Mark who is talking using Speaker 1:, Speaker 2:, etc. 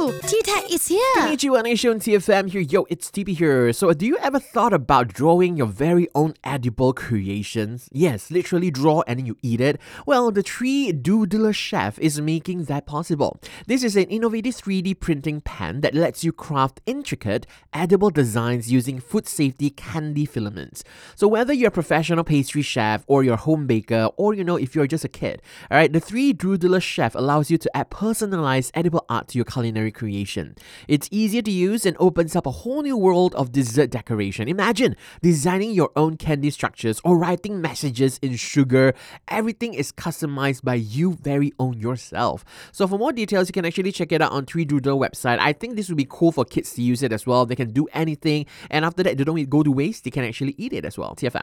Speaker 1: Woohoo! T-Tech is here!
Speaker 2: Konnichiwa Nation, TFM here. Yo, it's TP here. So, do you ever thought about drawing your very own edible creations? Yes, literally draw and then you eat it. Well, the Tree Doodler Chef is making that possible. This is an innovative 3D printing pen that lets you craft intricate, edible designs using food safety candy filaments. So, whether you're a professional pastry chef or you're a home baker or if you're just a kid, alright, the 3D Doodler Chef allows you to add personalized edible art to your culinary creation. It's easier to use and opens up a whole new world of dessert decoration. Imagine designing your own candy structures or writing messages in sugar. Everything is customized by you very own yourself. So for more details, you can actually check it out on 3Doodle website. I think this would be cool for kids to use it as well. They can do anything, and after that, they don't go to waste. They can actually eat it as well. TFM.